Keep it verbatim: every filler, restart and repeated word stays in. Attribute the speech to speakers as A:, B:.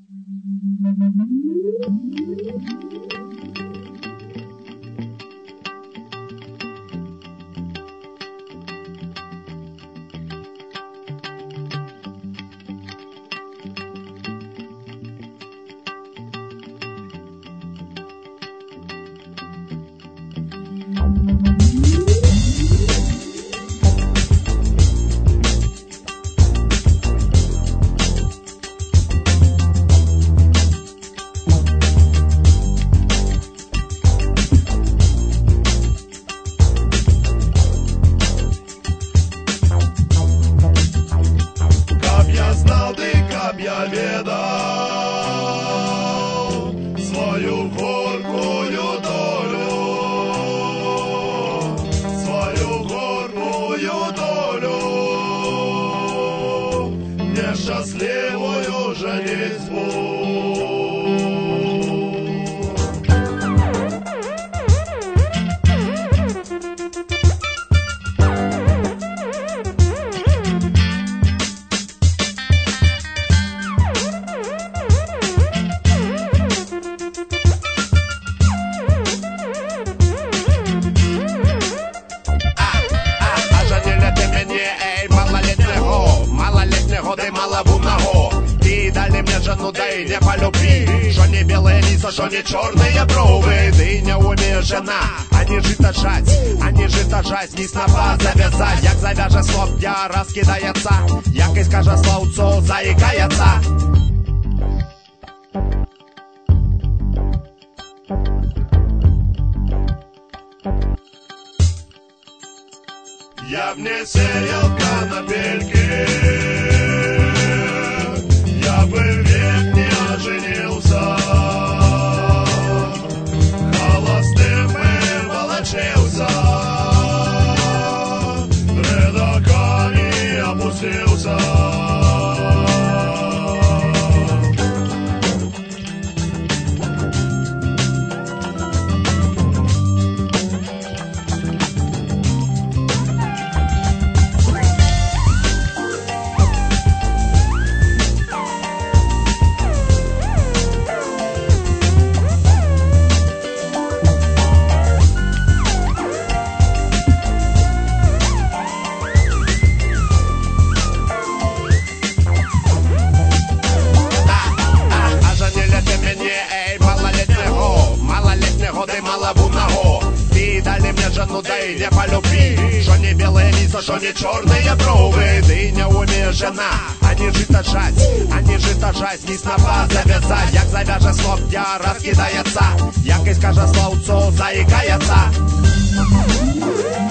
A: Я ведал свою горькую долю, свою горькую долю, несчастливую женитьбу.
B: Ты маловумного, ты дали мне жену, да и не по любви. Что не белые лица, что не черные брови. Ты не умеешь, жена, а не жито жать, а не жито жать, не снопа завязать. Як завяже слов, я раскидается, як и скаже словцо, заикается.
A: Я б не сеял конопельки, я бы век не оженился, холостым бы волочился, рядоками опустился.
B: Жену, да и не по любви. Что не белые лица, что не черные брови. Ты не умеешь, жена, а не жито жать, а не жито жать, не снопа завязать. Як завяже слов, я раскидается, як и скаже словцо, заикается.